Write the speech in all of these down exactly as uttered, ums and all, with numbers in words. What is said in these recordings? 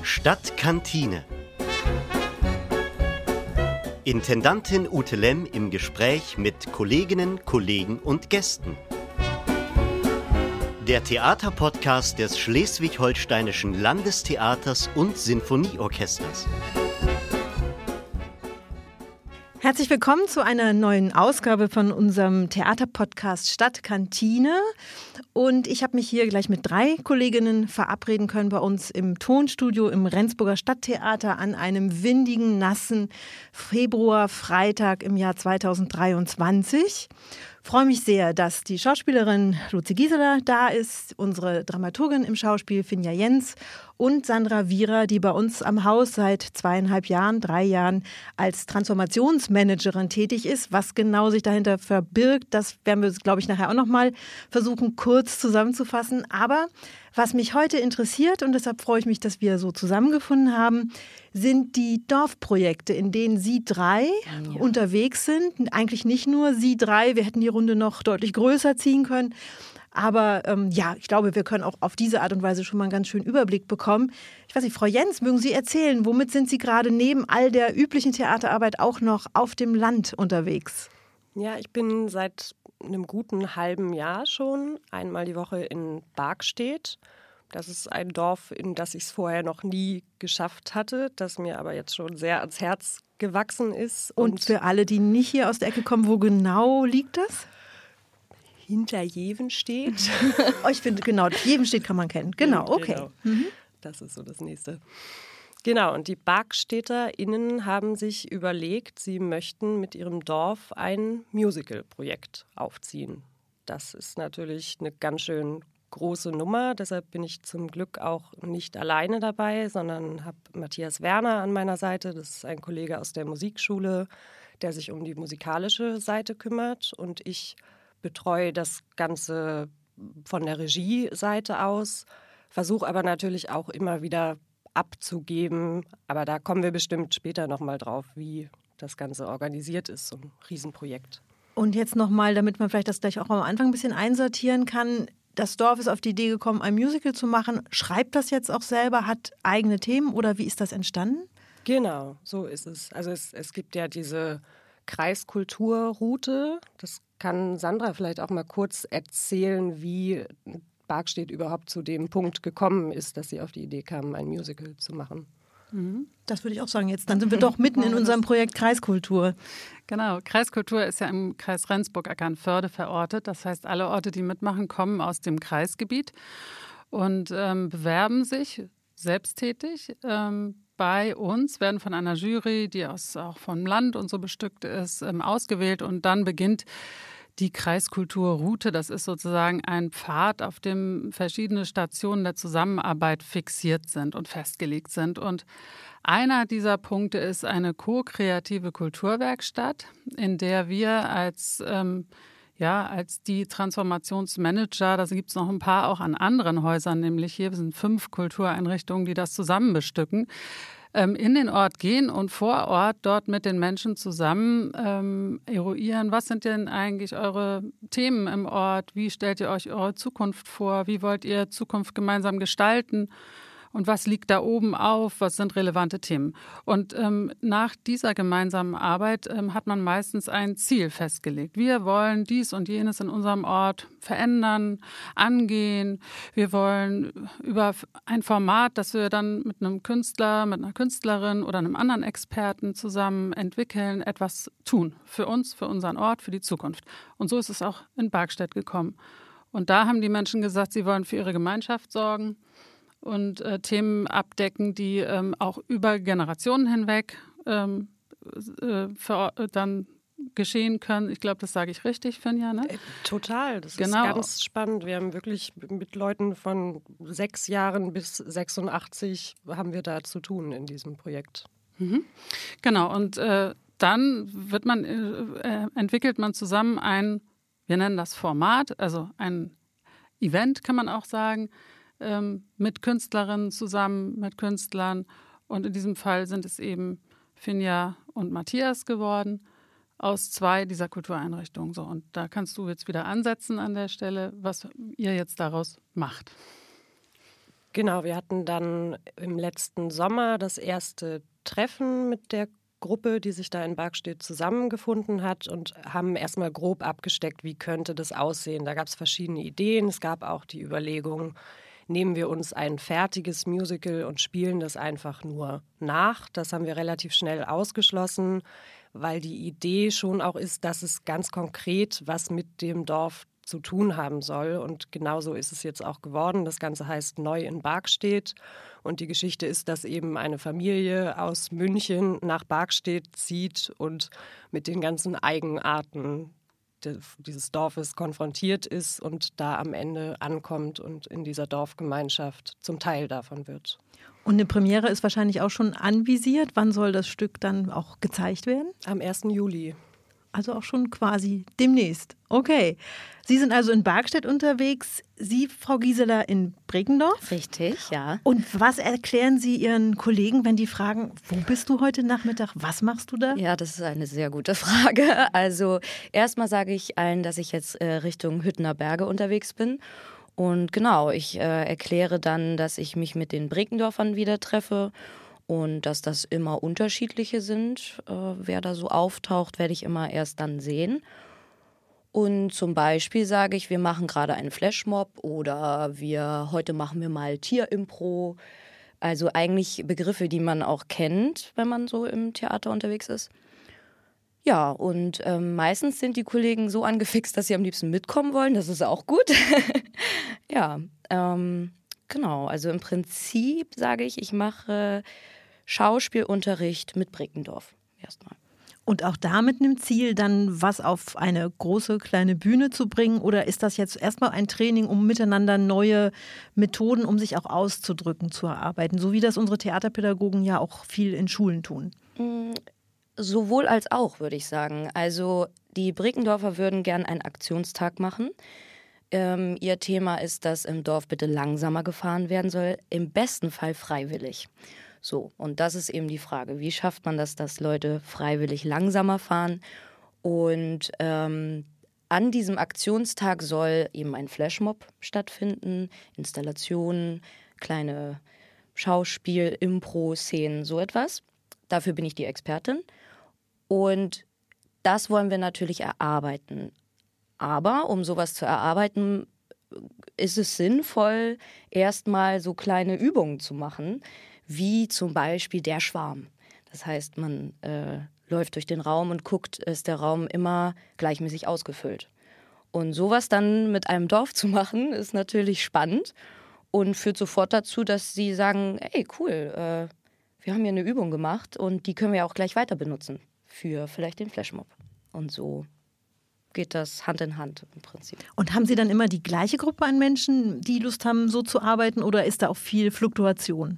Stadtkantine. Intendantin Ute Lemm im Gespräch mit Kolleginnen, Kollegen und Gästen. Der Theaterpodcast des Schleswig-Holsteinischen Landestheaters und Sinfonieorchesters. Herzlich willkommen zu einer neuen Ausgabe von unserem Theaterpodcast Stadtkantine. Und ich habe mich hier gleich mit drei Kolleginnen verabreden können bei uns im Tonstudio im Rendsburger Stadttheater an einem windigen, nassen Februar-Freitag im Jahr zweitausenddreiundzwanzig. Ich freue mich sehr, dass die Schauspielerin Luzi Gieseler da ist, unsere Dramaturgin im Schauspiel Finja Jens und Sandra Wierer, die bei uns am Haus seit zweieinhalb Jahren, drei Jahren als Transformationsmanagerin tätig ist. Was genau sich dahinter verbirgt, das werden wir, glaube ich, nachher auch noch mal versuchen, kurz zusammenzufassen. Aber was mich heute interessiert, und deshalb freue ich mich, dass wir so zusammengefunden haben, sind die Dorfprojekte, in denen Sie drei ja. unterwegs sind. Eigentlich nicht nur Sie drei, wir hätten die Runde noch deutlich größer ziehen können. Aber ähm, ja, ich glaube, wir können auch auf diese Art und Weise schon mal einen ganz schönen Überblick bekommen. Ich weiß nicht, Frau Jens, mögen Sie erzählen, womit sind Sie gerade neben all der üblichen Theaterarbeit auch noch auf dem Land unterwegs? Ja, ich bin seit einem guten halben Jahr schon einmal die Woche in Bargstedt. Das ist ein Dorf, in das ich es vorher noch nie geschafft hatte, das mir aber jetzt schon sehr ans Herz gewachsen ist. Und, und für alle, die nicht hier aus der Ecke kommen, wo genau liegt das? Hinter Jevenstedt. Oh, ich finde, genau, Jevenstedt kann man kennen. Genau, okay. Genau. Mhm. Das ist so das Nächste. Genau, und die BargstädterInnen haben sich überlegt, sie möchten mit ihrem Dorf ein Musical-Projekt aufziehen. Das ist natürlich eine ganz schön große Nummer, deshalb bin ich zum Glück auch nicht alleine dabei, sondern habe Matthias Werner an meiner Seite. Das ist ein Kollege aus der Musikschule, der sich um die musikalische Seite kümmert, und ich betreue das Ganze von der Regie-Seite aus, versuche aber natürlich auch immer wieder abzugeben. Aber da kommen wir bestimmt später nochmal drauf, wie das Ganze organisiert ist, so ein Riesenprojekt. Und jetzt nochmal, damit man vielleicht das gleich auch am Anfang ein bisschen einsortieren kann. Das Dorf ist auf die Idee gekommen, ein Musical zu machen. Schreibt das jetzt auch selber, hat eigene Themen oder wie ist das entstanden? Genau, so ist es. Also es, es gibt ja diese Kreiskulturroute. Das kann Sandra vielleicht auch mal kurz erzählen, wie Bargstedt überhaupt zu dem Punkt gekommen ist, dass sie auf die Idee kamen, ein Musical zu machen. Das würde ich auch sagen. Jetzt dann sind wir doch mitten in unserem Projekt Kreiskultur. Genau, Kreiskultur ist ja im Kreis Rendsburg-Eckernförde verortet. Das heißt, alle Orte, die mitmachen, kommen aus dem Kreisgebiet und ähm, bewerben sich selbsttätig ähm, bei uns, werden von einer Jury, die aus, auch vom Land und so bestückt ist, ähm, ausgewählt, und dann beginnt die Kreiskulturroute. Das ist sozusagen ein Pfad, auf dem verschiedene Stationen der Zusammenarbeit fixiert sind und festgelegt sind. Und einer dieser Punkte ist eine ko-kreative Kulturwerkstatt, in der wir als, ähm, ja, als die Transformationsmanager, da gibt es noch ein paar auch an anderen Häusern, nämlich hier sind fünf Kultureinrichtungen, die das zusammen bestücken, in den Ort gehen und vor Ort dort mit den Menschen zusammen ähm, eruieren, was sind denn eigentlich eure Themen im Ort, wie stellt ihr euch eure Zukunft vor, wie wollt ihr Zukunft gemeinsam gestalten und was liegt da oben auf, was sind relevante Themen. Und ähm, nach dieser gemeinsamen Arbeit ähm, hat man meistens ein Ziel festgelegt. Wir wollen dies und jenes in unserem Ort verändern, angehen. Wir wollen über ein Format, das wir dann mit einem Künstler, mit einer Künstlerin oder einem anderen Experten zusammen entwickeln, etwas tun. Für uns, für unseren Ort, für die Zukunft. Und so ist es auch in Bargstedt gekommen. Und da haben die Menschen gesagt, sie wollen für ihre Gemeinschaft sorgen und äh, Themen abdecken, die ähm, auch über Generationen hinweg ähm, äh, für, äh, dann geschehen können. Ich glaube, das sage ich richtig, Finja, ne? Äh, total, das genau. ist ganz spannend. Wir haben wirklich mit Leuten von sechs Jahren bis sechsundachtzig haben wir da zu tun in diesem Projekt. Mhm. Genau, und äh, dann wird man, äh, entwickelt man zusammen ein, wir nennen das Format, also ein Event, kann man auch sagen, mit Künstlerinnen zusammen, mit Künstlern. Und in diesem Fall sind es eben Finja und Matthias geworden, aus zwei dieser Kultureinrichtungen. So, und da kannst du jetzt wieder ansetzen an der Stelle, was ihr jetzt daraus macht. Genau, wir hatten dann im letzten Sommer das erste Treffen mit der Gruppe, die sich da in Barkstedt zusammengefunden hat und haben erstmal grob abgesteckt, wie könnte das aussehen. Da gab es verschiedene Ideen. Es gab auch die Überlegung, nehmen wir uns ein fertiges Musical und spielen das einfach nur nach. Das haben wir relativ schnell ausgeschlossen, weil die Idee schon auch ist, dass es ganz konkret was mit dem Dorf zu tun haben soll. Und genauso ist es jetzt auch geworden. Das Ganze heißt Neu in Barkstedt. Und die Geschichte ist, dass eben eine Familie aus München nach Barkstedt zieht und mit den ganzen Eigenarten dieses Dorfes konfrontiert ist und da am Ende ankommt und in dieser Dorfgemeinschaft zum Teil davon wird. Und eine Premiere ist wahrscheinlich auch schon anvisiert. Wann soll das Stück dann auch gezeigt werden? Am ersten Juli. Also auch schon quasi demnächst. Okay. Sie sind also in Barkstedt unterwegs, Sie, Frau Gieseler, in Breckendorf. Richtig, ja. Und was erklären Sie Ihren Kollegen, wenn die fragen, wo bist du heute Nachmittag, was machst du da? Ja, das ist eine sehr gute Frage. Also erstmal sage ich allen, dass ich jetzt äh, Richtung Hüttener Berge unterwegs bin. Und genau, ich äh, erkläre dann, dass ich mich mit den Breckendorfern wieder treffe. Und dass das immer unterschiedliche sind. Äh, wer da so auftaucht, werde ich immer erst dann sehen. Und zum Beispiel sage ich, wir machen gerade einen Flashmob oder wir heute machen wir mal Tierimpro. Also eigentlich Begriffe, die man auch kennt, wenn man so im Theater unterwegs ist. Ja, und ähm, meistens sind die Kollegen so angefixt, dass sie am liebsten mitkommen wollen. Das ist auch gut. ja, ähm, genau. Also im Prinzip sage ich, ich mache Schauspielunterricht mit Breckendorf erstmal. Und auch da mit einem Ziel, dann was auf eine große, kleine Bühne zu bringen? Oder ist das jetzt erstmal ein Training, um miteinander neue Methoden, um sich auch auszudrücken, zu erarbeiten? So wie das unsere Theaterpädagogen ja auch viel in Schulen tun. Sowohl als auch, würde ich sagen. Also die Breckendorfer würden gern einen Aktionstag machen. Ähm, ihr Thema ist, dass im Dorf bitte langsamer gefahren werden soll, im besten Fall freiwillig. So, und das ist eben die Frage, wie schafft man das, dass Leute freiwillig langsamer fahren? Und ähm, an diesem Aktionstag soll eben ein Flashmob stattfinden, Installationen, kleine Schauspiel, Impro-Szenen, so etwas. Dafür bin ich die Expertin. Und das wollen wir natürlich erarbeiten. Aber um sowas zu erarbeiten, ist es sinnvoll, erstmal so kleine Übungen zu machen, wie zum Beispiel der Schwarm. Das heißt, man äh, läuft durch den Raum und guckt, ist der Raum immer gleichmäßig ausgefüllt. Und sowas dann mit einem Dorf zu machen, ist natürlich spannend und führt sofort dazu, dass sie sagen, ey, cool, äh, wir haben hier eine Übung gemacht und die können wir auch gleich weiter benutzen für vielleicht den Flashmob. Und so geht das Hand in Hand im Prinzip. Und haben Sie dann immer die gleiche Gruppe an Menschen, die Lust haben, so zu arbeiten, oder ist da auch viel Fluktuation?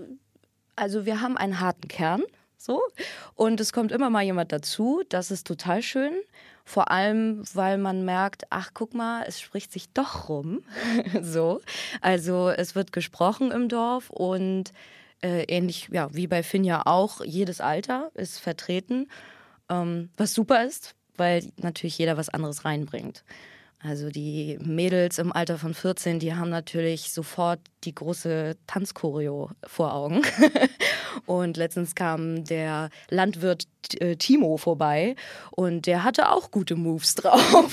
Also wir haben einen harten Kern, so, und es kommt immer mal jemand dazu. Das ist total schön, vor allem, weil man merkt, ach, guck mal, es spricht sich doch rum, so. Also es wird gesprochen im Dorf und äh, ähnlich, ja, wie bei Finja auch, jedes Alter ist vertreten, ähm, was super ist, weil natürlich jeder was anderes reinbringt. Also die Mädels im Alter von vierzehn, die haben natürlich sofort die große Tanzchoreo vor Augen. Und letztens kam der Landwirt äh, Timo vorbei und der hatte auch gute Moves drauf.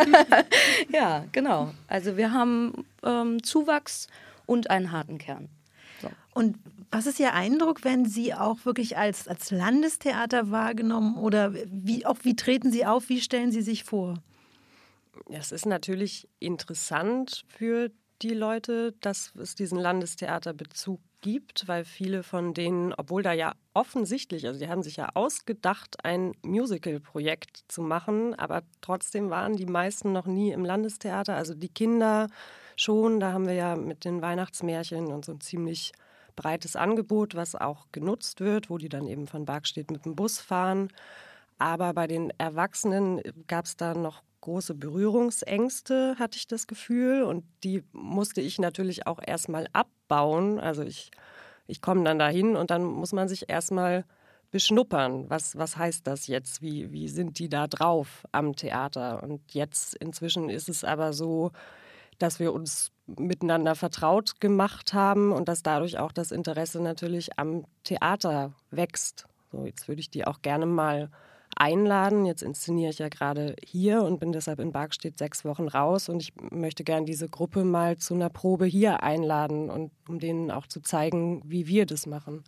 Ja, genau. Also wir haben ähm, Zuwachs und einen harten Kern. So. Und was ist Ihr Eindruck, wenn Sie auch wirklich als, als Landestheater wahrgenommen oder wie, auch wie treten Sie auf, wie stellen Sie sich vor? Es ist natürlich interessant für die Leute, dass es diesen Landestheaterbezug gibt, weil viele von denen, obwohl da ja offensichtlich, also die haben sich ja ausgedacht, ein Musical-Projekt zu machen, aber trotzdem waren die meisten noch nie im Landestheater, also die Kinder schon, da haben wir ja mit den Weihnachtsmärchen und so ein ziemlich breites Angebot, was auch genutzt wird, wo die dann eben von Barkstedt mit dem Bus fahren. Aber bei den Erwachsenen gab es da noch große Berührungsängste, hatte ich das Gefühl. Und die musste ich natürlich auch erstmal abbauen. Also ich, ich komme dann dahin und dann muss man sich erstmal beschnuppern. Was, was heißt das jetzt? Wie, wie sind die da drauf am Theater? Und jetzt inzwischen ist es aber so, dass wir uns miteinander vertraut gemacht haben und dass dadurch auch das Interesse natürlich am Theater wächst. So, jetzt würde ich die auch gerne mal einladen. Jetzt inszeniere ich ja gerade hier und bin deshalb in Bargstedt sechs Wochen raus und ich möchte gerne diese Gruppe mal zu einer Probe hier einladen und um denen auch zu zeigen, wie wir das machen.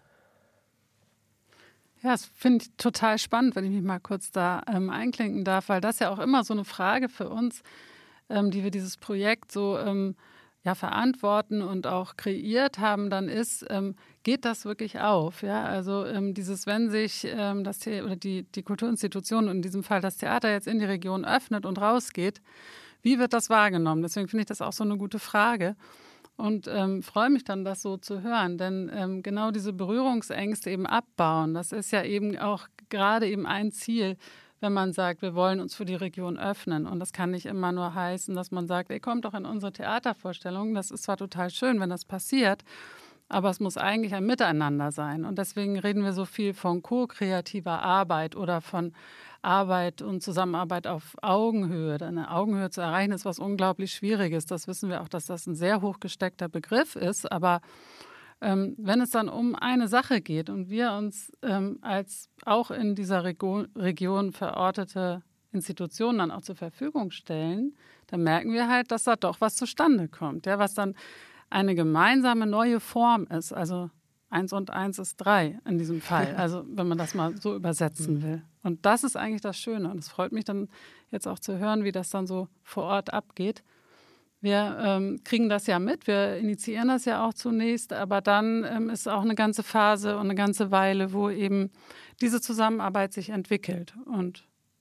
Ja, das finde ich total spannend, wenn ich mich mal kurz da ähm, einklinken darf, weil das ja auch immer so eine Frage für uns, ähm, die wir dieses Projekt so ähm, ja, verantworten und auch kreiert haben, dann ist, ähm, geht das wirklich auf? Ja? Also ähm, dieses, wenn sich ähm, das The- oder die, die Kulturinstitution, in diesem Fall das Theater, jetzt in die Region öffnet und rausgeht, wie wird das wahrgenommen? Deswegen finde ich das auch so eine gute Frage. Und ähm, freue mich dann, das so zu hören, denn ähm, genau diese Berührungsängste eben abbauen, das ist ja eben auch gerade eben ein Ziel, wenn man sagt, wir wollen uns für die Region öffnen. Und das kann nicht immer nur heißen, dass man sagt, ey, kommt doch in unsere Theatervorstellung. Das ist zwar total schön, wenn das passiert, aber es muss eigentlich ein Miteinander sein. Und deswegen reden wir so viel von ko-kreativer Arbeit oder von Arbeit und Zusammenarbeit auf Augenhöhe. Eine Augenhöhe zu erreichen ist was unglaublich Schwieriges. Das wissen wir auch, dass das ein sehr hochgesteckter Begriff ist. Aber ähm, wenn es dann um eine Sache geht und wir uns ähm, als auch in dieser Rego- Region verortete Institutionen dann auch zur Verfügung stellen, dann merken wir halt, dass da doch was zustande kommt, ja, was dann eine gemeinsame neue Form ist. Also eins und eins ist drei in diesem Fall, also wenn man das mal so übersetzen will. Und das ist eigentlich das Schöne. Und es freut mich dann jetzt auch zu hören, wie das dann so vor Ort abgeht. Wir ähm, kriegen das ja mit, wir initiieren das ja auch zunächst, aber dann ähm, ist auch eine ganze Phase und eine ganze Weile, wo eben diese Zusammenarbeit sich entwickelt. Und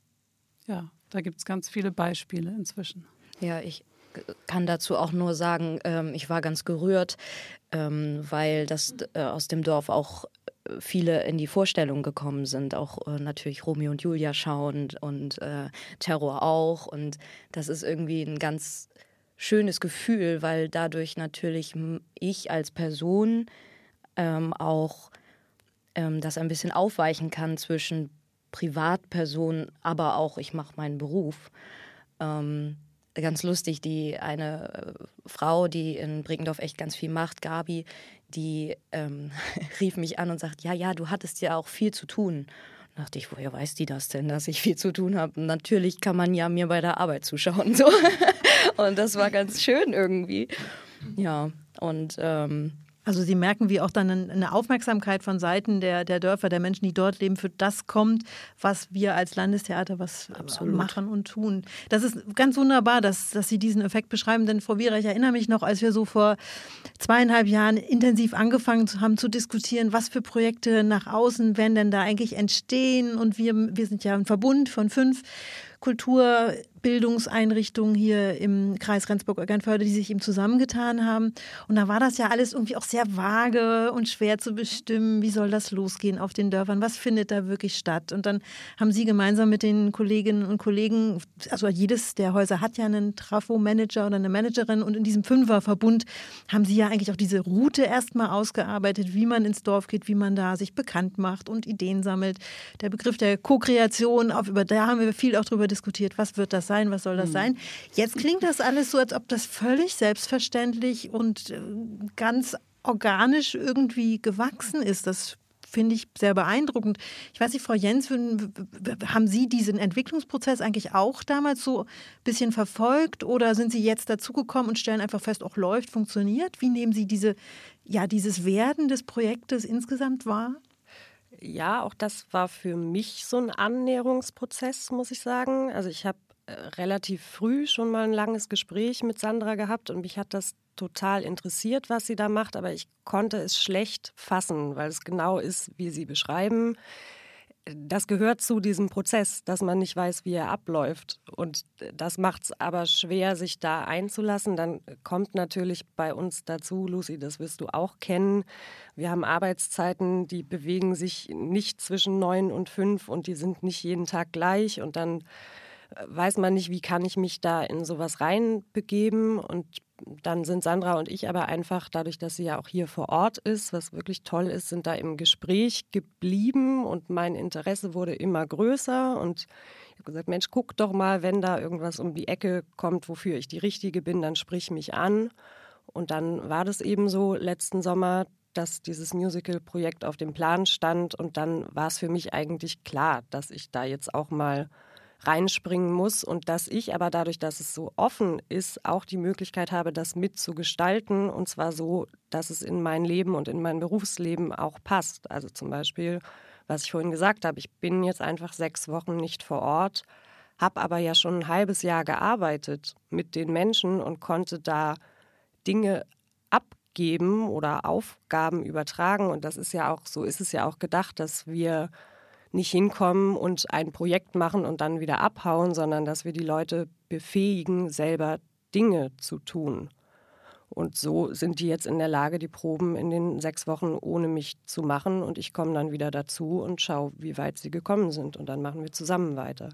ja, da gibt es ganz viele Beispiele inzwischen. Ja, ich kann dazu auch nur sagen, ähm, ich war ganz gerührt, ähm, weil das äh, aus dem Dorf auch viele in die Vorstellung gekommen sind, auch äh, natürlich Romeo und Julia schauend und äh, Terror auch. Und das ist irgendwie ein ganz schönes Gefühl, weil dadurch natürlich ich als Person ähm, auch ähm, das ein bisschen aufweichen kann zwischen Privatperson, aber auch ich mache meinen Beruf. Ähm, ganz lustig, die eine äh, Frau, die in Breckendorf echt ganz viel macht, Gabi, die ähm, rief mich an und sagt, ja, ja, du hattest ja auch viel zu tun. Da dachte ich, woher weiß die das denn, dass ich viel zu tun habe? Natürlich kann man ja mir bei der Arbeit zuschauen. So. Und das war ganz schön irgendwie. Ja, und ähm, also Sie merken, wie auch dann eine Aufmerksamkeit von Seiten der, der Dörfer, der Menschen, die dort leben, für das kommt, was wir als Landestheater was Absolut. machen und tun. Das ist ganz wunderbar, dass, dass Sie diesen Effekt beschreiben, denn Frau Wierer, ich erinnere mich noch, als wir so vor zweieinhalb Jahren intensiv angefangen haben zu diskutieren, was für Projekte nach außen werden denn da eigentlich entstehen, und wir, wir sind ja ein Verbund von fünf Kulturbildungseinrichtungen hier im Kreis Rendsburg-Eckernförde, die sich eben zusammengetan haben. Und da war das ja alles irgendwie auch sehr vage und schwer zu bestimmen, wie soll das losgehen auf den Dörfern, was findet da wirklich statt. Und dann haben Sie gemeinsam mit den Kolleginnen und Kollegen, also jedes der Häuser hat ja einen Trafo-Manager oder eine Managerin, und in diesem Fünferverbund haben Sie ja eigentlich auch diese Route erstmal ausgearbeitet, wie man ins Dorf geht, wie man da sich bekannt macht und Ideen sammelt. Der Begriff der Co-Kreation, auf, über da haben wir viel auch drüber diskutiert, was wird das sein, was soll das sein. Jetzt klingt das alles so, als ob das völlig selbstverständlich und ganz organisch irgendwie gewachsen ist. Das finde ich sehr beeindruckend. Ich weiß nicht, Frau Jens, haben Sie diesen Entwicklungsprozess eigentlich auch damals so ein bisschen verfolgt, oder sind Sie jetzt dazugekommen und stellen einfach fest, auch läuft, funktioniert? Wie nehmen Sie diese, ja, dieses Werden des Projektes insgesamt wahr? Ja, auch das war für mich so ein Annäherungsprozess, muss ich sagen. Also ich habe äh, relativ früh schon mal ein langes Gespräch mit Sandra gehabt und mich hat das total interessiert, was sie da macht, aber ich konnte es schlecht fassen, weil es genau ist, wie Sie beschreiben. Das gehört zu diesem Prozess, dass man nicht weiß, wie er abläuft. Und das macht es aber schwer, sich da einzulassen. Dann kommt natürlich bei uns dazu, Lucy, das wirst du auch kennen, wir haben Arbeitszeiten, die bewegen sich nicht zwischen neun und fünf und die sind nicht jeden Tag gleich. Und dann weiß man nicht, wie kann ich mich da in sowas reinbegeben. Und dann sind Sandra und ich aber einfach, dadurch, dass sie ja auch hier vor Ort ist, was wirklich toll ist, sind da im Gespräch geblieben und mein Interesse wurde immer größer. Und ich habe gesagt, Mensch, guck doch mal, wenn da irgendwas um die Ecke kommt, wofür ich die Richtige bin, dann sprich mich an. Und dann war das eben so letzten Sommer, dass dieses Musical-Projekt auf dem Plan stand. Und dann war es für mich eigentlich klar, dass ich da jetzt auch mal reinspringen muss und dass ich aber dadurch, dass es so offen ist, auch die Möglichkeit habe, das mitzugestalten. Und zwar so, dass es in mein Leben und in mein Berufsleben auch passt. Also zum Beispiel, was ich vorhin gesagt habe, ich bin jetzt einfach sechs Wochen nicht vor Ort, habe aber ja schon ein halbes Jahr gearbeitet mit den Menschen und konnte da Dinge abgeben oder Aufgaben übertragen. Und das ist ja auch, so ist es ja auch gedacht, dass wir nicht hinkommen und ein Projekt machen und dann wieder abhauen, sondern dass wir die Leute befähigen, selber Dinge zu tun. Und so sind die jetzt in der Lage, die Proben in den sechs Wochen ohne mich zu machen. Und ich komme dann wieder dazu und schaue, wie weit sie gekommen sind. Und dann machen wir zusammen weiter.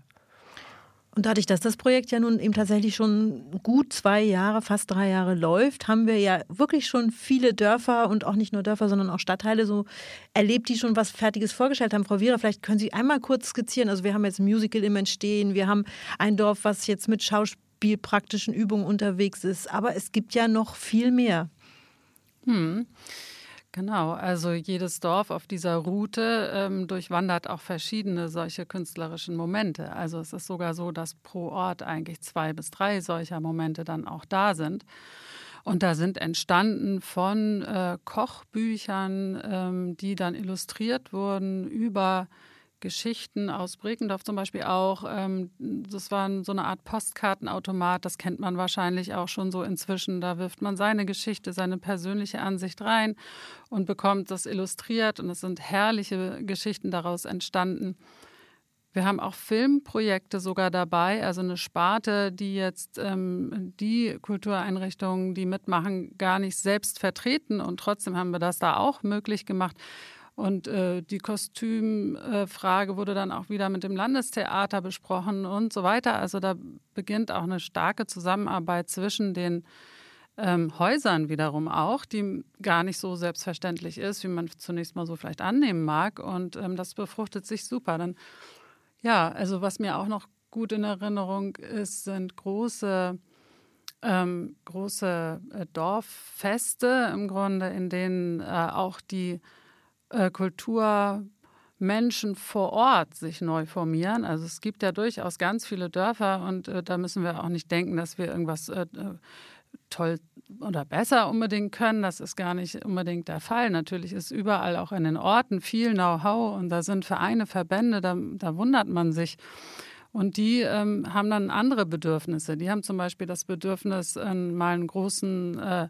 Und dadurch, dass das Projekt ja nun eben tatsächlich schon gut zwei Jahre, fast drei Jahre läuft, haben wir ja wirklich schon viele Dörfer und auch nicht nur Dörfer, sondern auch Stadtteile so erlebt, die schon was Fertiges vorgestellt haben. Frau Wierer, vielleicht können Sie einmal kurz skizzieren. Also wir haben jetzt ein Musical im Entstehen, wir haben ein Dorf, was jetzt mit schauspielpraktischen Übungen unterwegs ist. Aber es gibt ja noch viel mehr. Hm. Genau, also jedes Dorf auf dieser Route ähm, durchwandert auch verschiedene solche künstlerischen Momente. Also es ist sogar so, dass pro Ort eigentlich zwei bis drei solcher Momente dann auch da sind. Und da sind entstanden von äh, Kochbüchern, ähm, die dann illustriert wurden, über Geschichten aus Brekendorf zum Beispiel auch. Ähm, das war so eine Art Postkartenautomat, das kennt man wahrscheinlich auch schon so inzwischen. Da wirft man seine Geschichte, seine persönliche Ansicht rein und bekommt das illustriert. Und es sind herrliche Geschichten daraus entstanden. Wir haben auch Filmprojekte sogar dabei, also eine Sparte, die jetzt ähm, die Kultureinrichtungen, die mitmachen, gar nicht selbst vertreten. Und trotzdem haben wir das da auch möglich gemacht. Und äh, die Kostümfrage äh, wurde dann auch wieder mit dem Landestheater besprochen und so weiter. Also da beginnt auch eine starke Zusammenarbeit zwischen den ähm, Häusern wiederum auch, die gar nicht so selbstverständlich ist, wie man zunächst mal so vielleicht annehmen mag. Und ähm, das befruchtet sich super. Dann, ja, also was mir auch noch gut in Erinnerung ist, sind große ähm, große äh, Dorffeste im Grunde, in denen äh, auch die Kulturmenschen vor Ort sich neu formieren. Also es gibt ja durchaus ganz viele Dörfer und äh, da müssen wir auch nicht denken, dass wir irgendwas äh, toll oder besser unbedingt können. Das ist gar nicht unbedingt der Fall. Natürlich ist überall auch in den Orten viel Know-how und da sind Vereine, Verbände, da, da wundert man sich. Und die ähm, haben dann andere Bedürfnisse. Die haben zum Beispiel das Bedürfnis, äh, mal einen großen äh,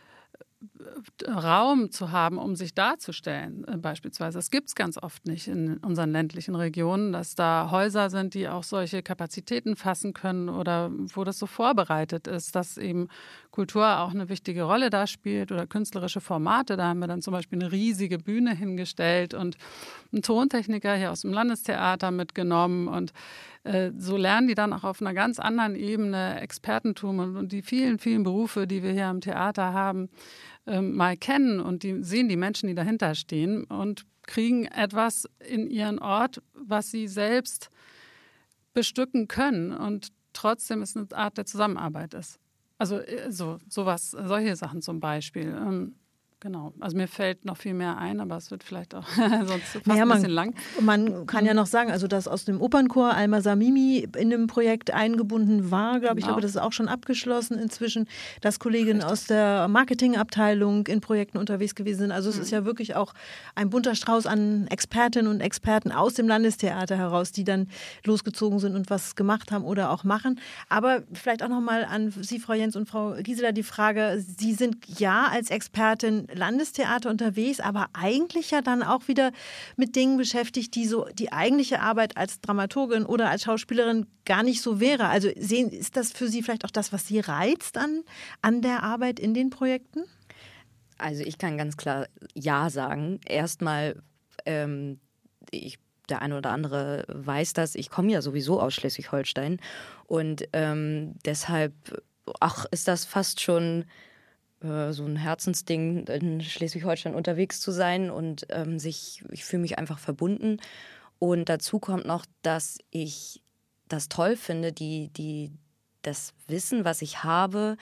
Raum zu haben, um sich darzustellen, äh, beispielsweise. Das gibt es ganz oft nicht in unseren ländlichen Regionen, dass da Häuser sind, die auch solche Kapazitäten fassen können oder wo das so vorbereitet ist, dass eben Kultur auch eine wichtige Rolle da spielt oder künstlerische Formate. Da haben wir dann zum Beispiel eine riesige Bühne hingestellt und einen Tontechniker hier aus dem Landestheater mitgenommen und äh, so lernen die dann auch auf einer ganz anderen Ebene Expertentum und, und die vielen, vielen Berufe, die wir hier am Theater haben, mal kennen und die sehen die Menschen, die dahinter stehen und kriegen etwas in ihren Ort, was sie selbst bestücken können und trotzdem es eine Art der Zusammenarbeit ist. Also so sowas, solche Sachen zum Beispiel. Genau, also mir fällt noch viel mehr ein, aber es wird vielleicht auch sonst fast naja, ein man, bisschen lang. Man kann ja noch sagen, also dass aus dem Opernchor Alma Samimi in dem Projekt eingebunden war, glaube ich, Genau. glaube, das ist auch schon abgeschlossen inzwischen, dass Kolleginnen aus der Marketingabteilung in Projekten unterwegs gewesen sind. Also es mhm. ist ja wirklich auch ein bunter Strauß an Expertinnen und Experten aus dem Landestheater heraus, die dann losgezogen sind und was gemacht haben oder auch machen. Aber vielleicht auch noch mal an Sie, Frau Jens und Frau Gisela, die Frage, Sie sind ja als Expertin Landestheater unterwegs, aber eigentlich ja dann auch wieder mit Dingen beschäftigt, die so die eigentliche Arbeit als Dramaturgin oder als Schauspielerin gar nicht so wäre. Also sehen, ist das für Sie vielleicht auch das, was Sie reizt an, an der Arbeit in den Projekten? Also ich kann ganz klar Ja sagen. Erstmal, ähm, ich der eine oder andere weiß das, ich komme ja sowieso aus Schleswig-Holstein und ähm, deshalb ach, ist das fast schon so ein Herzensding, in Schleswig-Holstein unterwegs zu sein und ähm, sich, ich fühle mich einfach verbunden. Und dazu kommt noch, dass ich das toll finde, die, die, das Wissen, was ich habe,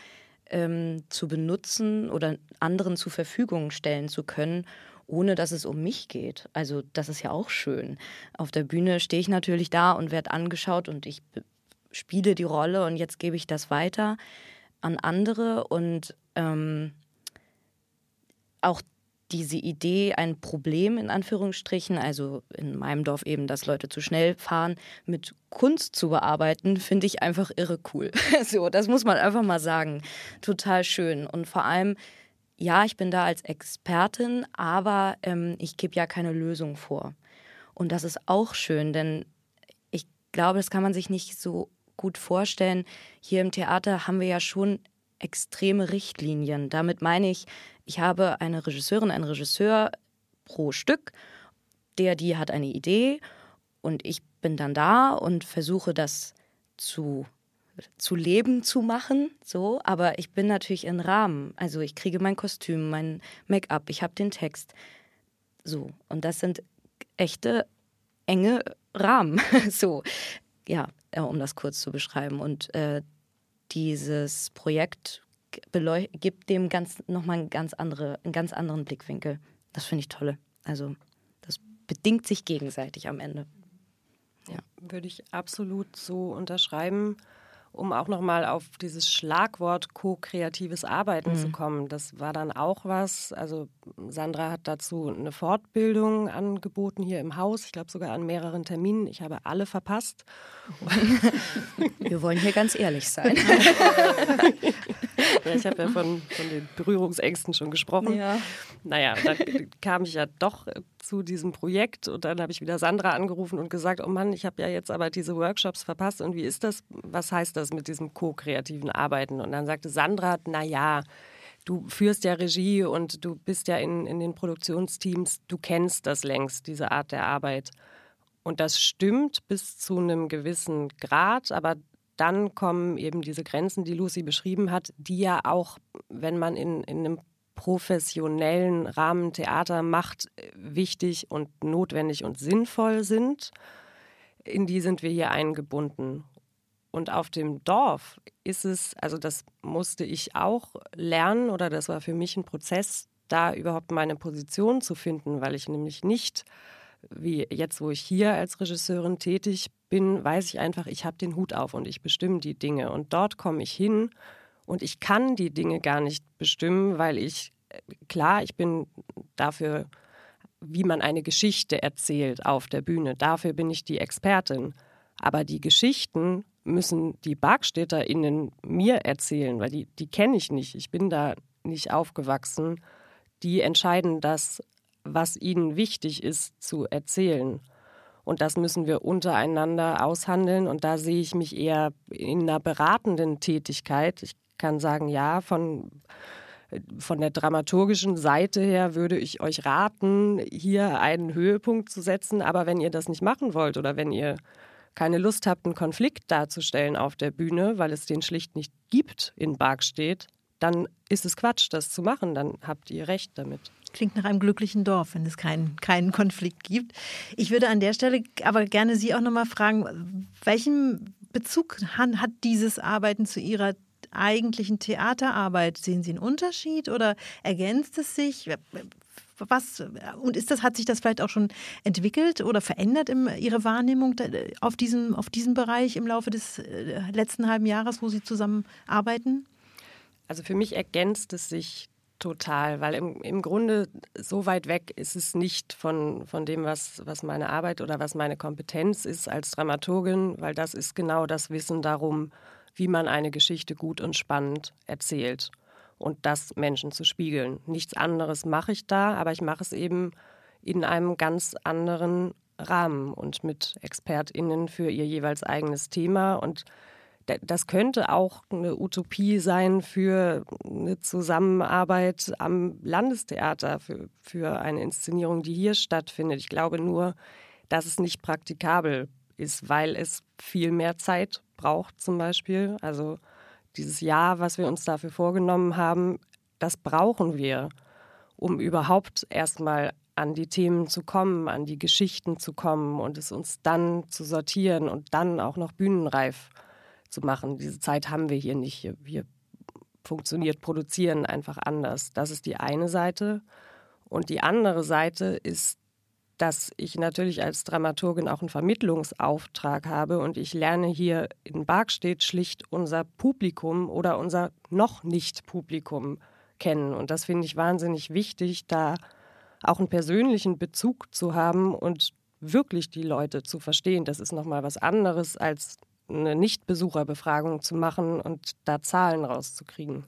ähm, zu benutzen oder anderen zur Verfügung stellen zu können, ohne dass es um mich geht. Also das ist ja auch schön. Auf der Bühne stehe ich natürlich da und werde angeschaut und ich be- spiele die Rolle und jetzt gebe ich das weiter an andere und ähm, auch diese Idee, ein Problem in Anführungsstrichen, also in meinem Dorf eben, dass Leute zu schnell fahren, mit Kunst zu bearbeiten, finde ich einfach irre cool. So, das muss man einfach mal sagen. Total schön. Und vor allem, ja, ich bin da als Expertin, aber ähm, ich gebe ja keine Lösung vor. Und das ist auch schön, denn ich glaube, das kann man sich nicht so gut vorstellen. Hier im Theater haben wir ja schon extreme Richtlinien. Damit meine ich, ich habe eine Regisseurin, einen Regisseur pro Stück, der, die hat eine Idee und ich bin dann da und versuche das zu, zu leben zu machen, so, aber ich bin natürlich im Rahmen. Also ich kriege mein Kostüm, mein Make-up, ich habe den Text, so. Und das sind echte, enge Rahmen, so. Ja, um das kurz zu beschreiben. Und äh, dieses Projekt beleuch- gibt dem ganz, nochmal einen ganz, andere, einen ganz anderen Blickwinkel. Das finde ich toll. Also das bedingt sich gegenseitig am Ende. Ja. Würde ich absolut so unterschreiben, um auch nochmal auf dieses Schlagwort ko-kreatives Arbeiten mhm. zu kommen. Das war dann auch was, also Sandra hat dazu eine Fortbildung angeboten hier im Haus, ich glaube sogar an mehreren Terminen. Ich habe alle verpasst. Wir wollen hier ganz ehrlich sein. Ja, ich habe ja von, von den Berührungsängsten schon gesprochen. Ja. Naja, dann kam ich ja doch zu diesem Projekt und dann habe ich wieder Sandra angerufen und gesagt, oh Mann, ich habe ja jetzt aber diese Workshops verpasst und wie ist das, was heißt das mit diesem ko-kreativen Arbeiten? Und dann sagte Sandra, na ja, du führst ja Regie und du bist ja in, in den Produktionsteams, du kennst das längst, diese Art der Arbeit. Und das stimmt bis zu einem gewissen Grad, aber dann kommen eben diese Grenzen, die Lucy beschrieben hat, die ja auch, wenn man in, in einem professionellen Rahmen Theater macht, wichtig und notwendig und sinnvoll sind. In die sind wir hier eingebunden. Und auf dem Dorf ist es, also das musste ich auch lernen oder das war für mich ein Prozess, da überhaupt meine Position zu finden, weil ich nämlich nicht, wie jetzt, wo ich hier als Regisseurin tätig bin, weiß ich einfach, ich habe den Hut auf und ich bestimme die Dinge. Und dort komme ich hin und ich kann die Dinge gar nicht bestimmen, weil ich, klar, ich bin dafür, wie man eine Geschichte erzählt auf der Bühne, dafür bin ich die Expertin. Aber die Geschichten müssen die BarkstädterInnen mir erzählen, weil die, die kenne ich nicht. Ich bin da nicht aufgewachsen. Die entscheiden das, was ihnen wichtig ist, zu erzählen. Und das müssen wir untereinander aushandeln. Und da sehe ich mich eher in einer beratenden Tätigkeit. Ich kann sagen, ja, von, von der dramaturgischen Seite her würde ich euch raten, hier einen Höhepunkt zu setzen. Aber wenn ihr das nicht machen wollt oder wenn ihr keine Lust habt, einen Konflikt darzustellen auf der Bühne, weil es den schlicht nicht gibt in Barkstedt, dann ist es Quatsch, das zu machen. Dann habt ihr recht damit. Klingt nach einem glücklichen Dorf, wenn es keinen, keinen Konflikt gibt. Ich würde an der Stelle aber gerne Sie auch nochmal fragen, welchen Bezug hat dieses Arbeiten zu Ihrer eigentlichen Theaterarbeit? Sehen Sie einen Unterschied oder ergänzt es sich? Was, und ist das, hat sich das vielleicht auch schon entwickelt oder verändert in Ihre Wahrnehmung auf diesem, auf diesem Bereich im Laufe des letzten halben Jahres, wo Sie zusammenarbeiten? Also für mich ergänzt es sich total, weil im, im Grunde so weit weg ist es nicht von, von dem, was, was meine Arbeit oder was meine Kompetenz ist als Dramaturgin, weil das ist genau das Wissen darum, wie man eine Geschichte gut und spannend erzählt und das Menschen zu spiegeln. Nichts anderes mache ich da, aber ich mache es eben in einem ganz anderen Rahmen und mit ExpertInnen für ihr jeweils eigenes Thema. Und das könnte auch eine Utopie sein für eine Zusammenarbeit am Landestheater, für, für eine Inszenierung, die hier stattfindet. Ich glaube nur, dass es nicht praktikabel ist, weil es viel mehr Zeit braucht zum Beispiel. Also dieses Jahr, was wir uns dafür vorgenommen haben, das brauchen wir, um überhaupt erstmal an die Themen zu kommen, an die Geschichten zu kommen und es uns dann zu sortieren und dann auch noch bühnenreif zu machen. Diese Zeit haben wir hier nicht. Wir funktioniert Produzieren einfach anders. Das ist die eine Seite. Und die andere Seite ist, dass ich natürlich als Dramaturgin auch einen Vermittlungsauftrag habe und ich lerne hier in Barkstedt schlicht unser Publikum oder unser noch nicht Publikum kennen. Und das finde ich wahnsinnig wichtig, da auch einen persönlichen Bezug zu haben und wirklich die Leute zu verstehen. Das ist nochmal was anderes, als eine Nichtbesucherbefragung zu machen und da Zahlen rauszukriegen.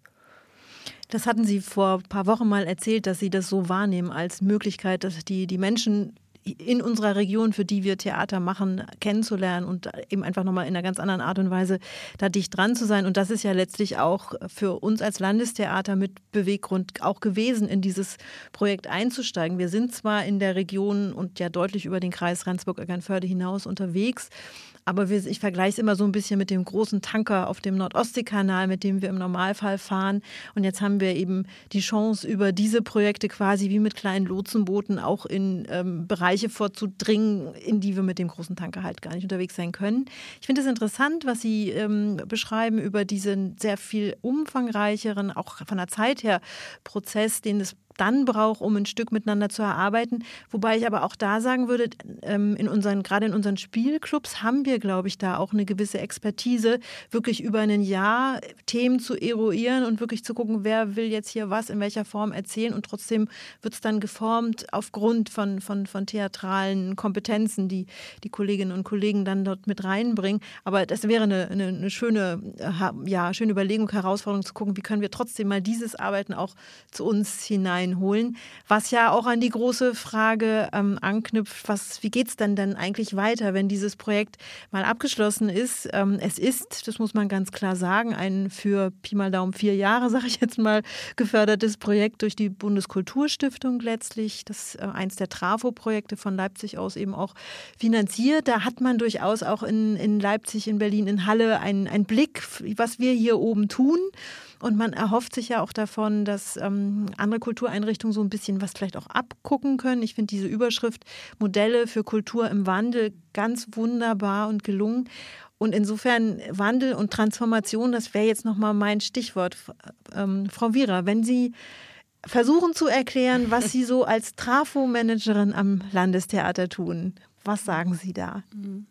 Das hatten Sie vor ein paar Wochen mal erzählt, dass Sie das so wahrnehmen als Möglichkeit, dass die, die Menschen in unserer Region, für die wir Theater machen, kennenzulernen und eben einfach nochmal in einer ganz anderen Art und Weise da dicht dran zu sein. Und das ist ja letztlich auch für uns als Landestheater mit Beweggrund auch gewesen, in dieses Projekt einzusteigen. Wir sind zwar in der Region und ja deutlich über den Kreis Rendsburg-Eckernförde hinaus unterwegs, aber wir, ich vergleiche es immer so ein bisschen mit dem großen Tanker auf dem Nordostseekanal, mit dem wir im Normalfall fahren. Und jetzt haben wir eben die Chance, über diese Projekte quasi wie mit kleinen Lotsenbooten auch in ähm, Bereiche vorzudringen, in die wir mit dem großen Tanker halt gar nicht unterwegs sein können. Ich finde es interessant, was Sie ähm, beschreiben über diesen sehr viel umfangreicheren, auch von der Zeit her, Prozess, den es dann braucht, um ein Stück miteinander zu erarbeiten. Wobei ich aber auch da sagen würde, in unseren, gerade in unseren Spielclubs haben wir, glaube ich, da auch eine gewisse Expertise, wirklich über ein Jahr Themen zu eruieren und wirklich zu gucken, wer will jetzt hier was in welcher Form erzählen, und trotzdem wird es dann geformt aufgrund von, von, von theatralen Kompetenzen, die die Kolleginnen und Kollegen dann dort mit reinbringen. Aber das wäre eine, eine, eine schöne, ja, schöne Überlegung, Herausforderung zu gucken, wie können wir trotzdem mal dieses Arbeiten auch zu uns hinein holen, was ja auch an die große Frage ähm, anknüpft, was, wie geht es denn dann eigentlich weiter, wenn dieses Projekt mal abgeschlossen ist? Ähm, es ist, das muss man ganz klar sagen, ein für Pi mal Daumen vier Jahre, sage ich jetzt mal, gefördertes Projekt durch die Bundeskulturstiftung letztlich, das äh, eins der Trafo-Projekte von Leipzig aus eben auch finanziert. Da hat man durchaus auch in, in Leipzig, in Berlin, in Halle einen, einen Blick, was wir hier oben tun. Und man erhofft sich ja auch davon, dass ähm, andere Kultureinrichtungen so ein bisschen was vielleicht auch abgucken können. Ich finde diese Überschrift Modelle für Kultur im Wandel ganz wunderbar und gelungen. Und insofern Wandel und Transformation, das wäre jetzt nochmal mein Stichwort. Ähm, Frau Wierer, wenn Sie versuchen zu erklären, was Sie so als Trafo-Managerin am Landestheater tun, was sagen Sie da? Mhm.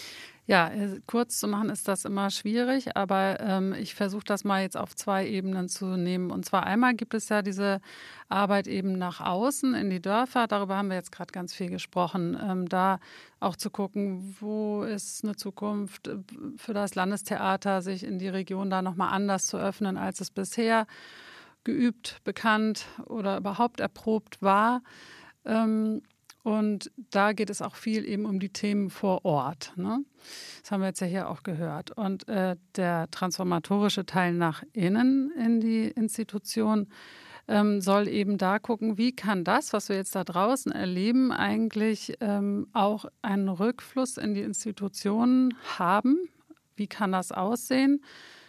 Ja, kurz zu machen ist das immer schwierig, aber ähm, ich versuche das mal jetzt auf zwei Ebenen zu nehmen. Und zwar einmal gibt es ja diese Arbeit eben nach außen in die Dörfer, darüber haben wir jetzt gerade ganz viel gesprochen, ähm, da auch zu gucken, wo ist eine Zukunft für das Landestheater, sich in die Region da nochmal anders zu öffnen, als es bisher geübt, bekannt oder überhaupt erprobt war. Ähm, Und da geht es auch viel eben um die Themen vor Ort. Ne? Das haben wir jetzt ja hier auch gehört. Und äh, der transformatorische Teil nach innen in die Institution ähm, soll eben da gucken, wie kann das, was wir jetzt da draußen erleben, eigentlich ähm, auch einen Rückfluss in die Institutionen haben? Wie kann das aussehen?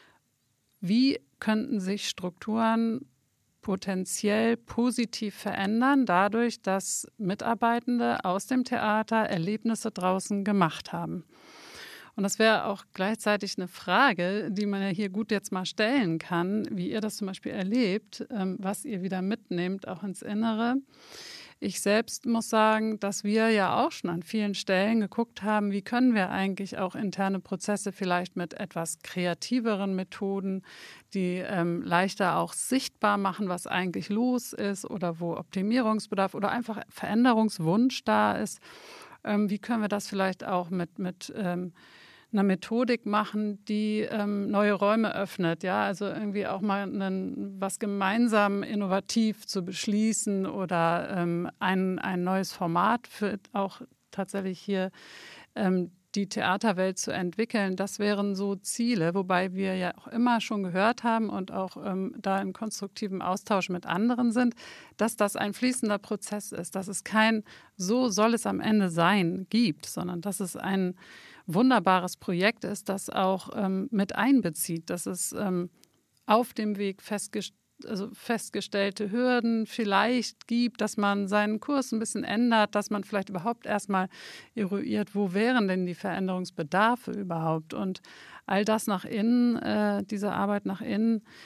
Wie könnten sich Strukturen potenziell positiv verändern, dadurch, dass Mitarbeitende aus dem Theater Erlebnisse draußen gemacht haben. Und das wäre auch gleichzeitig eine Frage, die man ja hier gut jetzt mal stellen kann, wie ihr das zum Beispiel erlebt, was ihr wieder mitnehmt, auch ins Innere. Ich selbst muss sagen, dass wir ja auch schon an vielen Stellen geguckt haben, wie können wir eigentlich auch interne Prozesse vielleicht mit etwas kreativeren Methoden, die ähm, leichter auch sichtbar machen, was eigentlich los ist oder wo Optimierungsbedarf oder einfach Veränderungswunsch da ist. Ähm, wie können wir das vielleicht auch mit, mit ähm, einer Methodik machen, die ähm, neue Räume öffnet, ja, also irgendwie auch mal einen, was gemeinsam innovativ zu beschließen oder ähm, ein, ein neues Format für auch tatsächlich hier ähm, die Theaterwelt zu entwickeln. Das wären so Ziele, wobei wir ja auch immer schon gehört haben und auch ähm, da in konstruktivem Austausch mit anderen sind, dass das ein fließender Prozess ist, dass es kein so soll es am Ende sein gibt, sondern dass es ein wunderbares Projekt ist, das auch ähm, mit einbezieht, dass es ähm, auf dem Weg festgest- also festgestellte Hürden vielleicht gibt, dass man seinen Kurs ein bisschen ändert, dass man vielleicht überhaupt erstmal eruiert, wo wären denn die Veränderungsbedarfe überhaupt. Und all das nach innen, äh, diese Arbeit nach innen,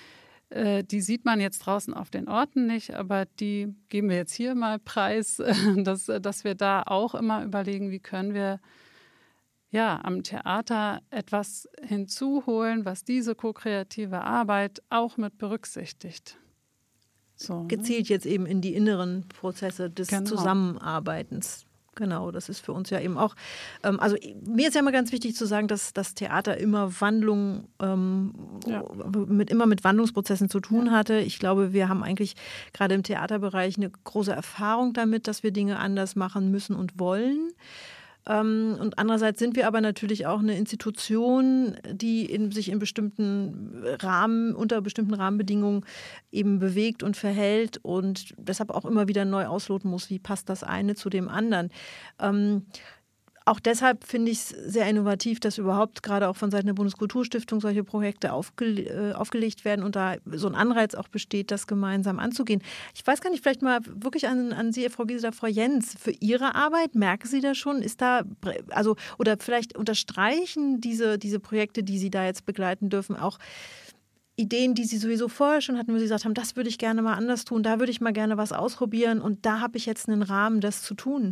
Äh, die sieht man jetzt draußen auf den Orten nicht, aber die geben wir jetzt hier mal preis, dass, dass wir da auch immer überlegen, wie können wir ja, am Theater etwas hinzuholen, was diese ko-kreative Arbeit auch mit berücksichtigt. So, Gezielt ne? jetzt eben in die inneren Prozesse des genau. Zusammenarbeitens. Genau, das ist für uns ja eben auch, ähm, also mir ist ja immer ganz wichtig zu sagen, dass das Theater immer Wandlung, ähm, ja. mit, immer mit Wandlungsprozessen zu tun hatte. Ich glaube, wir haben eigentlich gerade im Theaterbereich eine große Erfahrung damit, dass wir Dinge anders machen müssen und wollen. Und andererseits sind wir aber natürlich auch eine Institution, die in, sich in bestimmten Rahmen, unter bestimmten Rahmenbedingungen eben bewegt und verhält und deshalb auch immer wieder neu ausloten muss, wie passt das eine zu dem anderen. Ähm, Auch deshalb finde ich es sehr innovativ, dass überhaupt gerade auch von Seiten der Bundeskulturstiftung solche Projekte aufge, äh, aufgelegt werden und da so ein Anreiz auch besteht, das gemeinsam anzugehen. Ich weiß gar nicht, vielleicht mal wirklich an, an Sie, Frau Gisela, Frau Jens, für Ihre Arbeit, merken Sie das schon? Ist da, also, oder vielleicht unterstreichen diese, diese Projekte, die Sie da jetzt begleiten dürfen, auch Ideen, die Sie sowieso vorher schon hatten, wo Sie gesagt haben, das würde ich gerne mal anders tun, da würde ich mal gerne was ausprobieren und da habe ich jetzt einen Rahmen, das zu tun?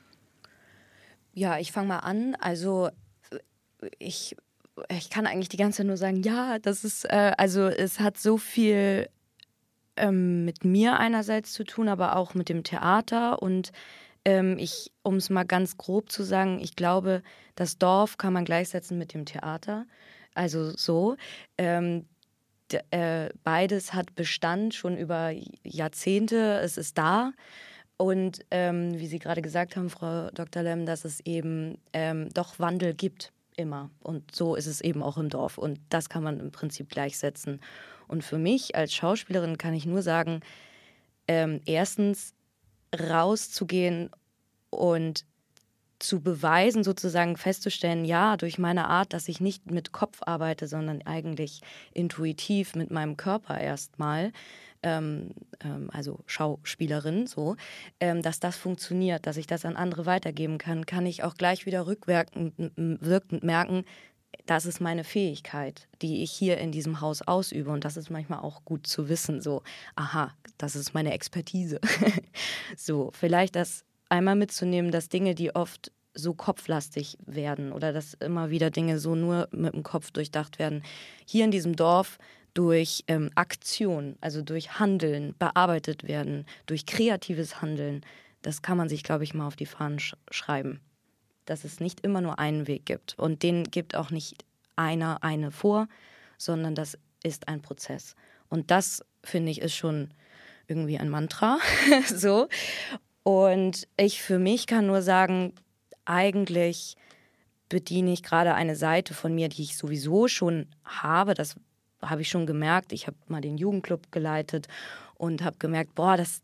Ja, ich fange mal an. Also ich, ich kann eigentlich die ganze Zeit nur sagen, ja, das ist, äh, also es hat so viel ähm, mit mir einerseits zu tun, aber auch mit dem Theater. Und ähm, ich, um es mal ganz grob zu sagen, ich glaube, das Dorf kann man gleichsetzen mit dem Theater. Also so. Ähm, d- äh, beides hat Bestand schon über Jahrzehnte. Es ist da. Und ähm, wie Sie gerade gesagt haben, Frau Doktor Lemm, dass es eben ähm, doch Wandel gibt, immer. Und so ist es eben auch im Dorf. Und das kann man im Prinzip gleichsetzen. Und für mich als Schauspielerin kann ich nur sagen, ähm, erstens rauszugehen und zu beweisen, sozusagen festzustellen, ja, durch meine Art, dass ich nicht mit Kopf arbeite, sondern eigentlich intuitiv mit meinem Körper erstmal, ähm, ähm, also Schauspielerin, so, ähm, dass das funktioniert, dass ich das an andere weitergeben kann, kann ich auch gleich wieder rückwirkend wirkend merken, das ist meine Fähigkeit, die ich hier in diesem Haus ausübe. Und das ist manchmal auch gut zu wissen, so, aha, das ist meine Expertise. So, vielleicht das einmal mitzunehmen, dass Dinge, die oft so kopflastig werden oder dass immer wieder Dinge so nur mit dem Kopf durchdacht werden, hier in diesem Dorf durch ähm, Aktion, also durch Handeln bearbeitet werden, durch kreatives Handeln, das kann man sich, glaube ich, mal auf die Fahnen sch- schreiben. Dass es nicht immer nur einen Weg gibt. Und den gibt auch nicht einer eine vor, sondern das ist ein Prozess. Und das, finde ich, ist schon irgendwie ein Mantra. So. Und ich für mich kann nur sagen, eigentlich bediene ich gerade eine Seite von mir, die ich sowieso schon habe. Das habe ich schon gemerkt. Ich habe mal den Jugendclub geleitet und habe gemerkt, boah, das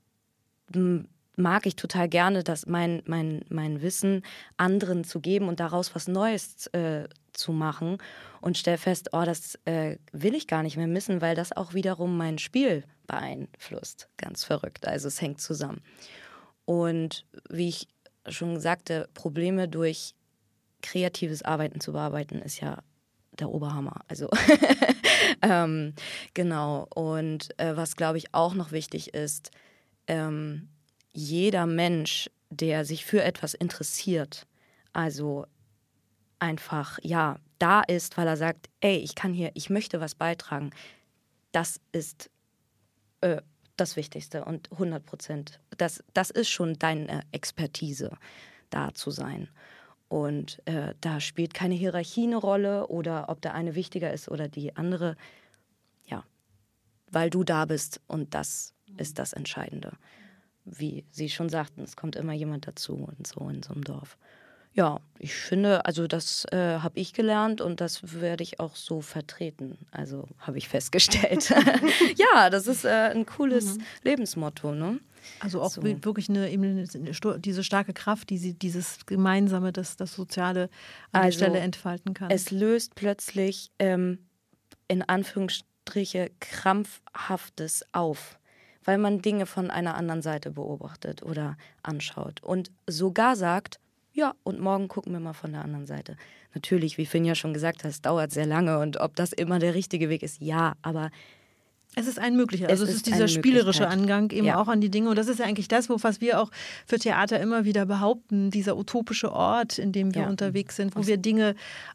mag ich total gerne, dass mein, mein, mein Wissen anderen zu geben und daraus was Neues äh, zu machen. Und stelle fest, oh, das äh, will ich gar nicht mehr missen, weil das auch wiederum mein Spiel beeinflusst. Ganz verrückt. Also es hängt zusammen. Und wie ich schon sagte, Probleme durch kreatives Arbeiten zu bearbeiten, ist ja der Oberhammer. Also ähm, genau. Und äh, was, glaube ich, auch noch wichtig ist, ähm, jeder Mensch, der sich für etwas interessiert, also einfach, ja, da ist, weil er sagt, ey, ich kann hier, ich möchte was beitragen, das ist äh, das Wichtigste und hundert Prozent. Das, das ist schon deine Expertise, da zu sein. Und äh, da spielt keine Hierarchie eine Rolle oder ob der eine wichtiger ist oder die andere. Ja, weil du da bist und das ist das Entscheidende. Wie Sie schon sagten, es kommt immer jemand dazu und so in so einem Dorf. Ja, ich finde, also das äh, habe ich gelernt und das werde ich auch so vertreten. Also habe ich festgestellt. Ja, das ist äh, ein cooles mhm. Lebensmotto, ne? Also auch so. wirklich eine, eine, diese starke Kraft, die sie, dieses Gemeinsame, das, das Soziale an also, der Stelle entfalten kann. Es löst plötzlich ähm, in Anführungsstriche Krampfhaftes auf, weil man Dinge von einer anderen Seite beobachtet oder anschaut und sogar sagt, ja, und morgen gucken wir mal von der anderen Seite. Natürlich, wie Finn ja schon gesagt hat, es dauert sehr lange und ob das immer der richtige Weg ist, ja, aber Es ist ein möglicher, also es, Es ist ist dieser eine spielerische Möglichkeit. Angang eben Ja. auch an die Dinge. Und das ist ja eigentlich das, wo was wir auch für Theater immer wieder behaupten, dieser utopische Ort, in dem wir Ja. unterwegs sind, wo wir Dinge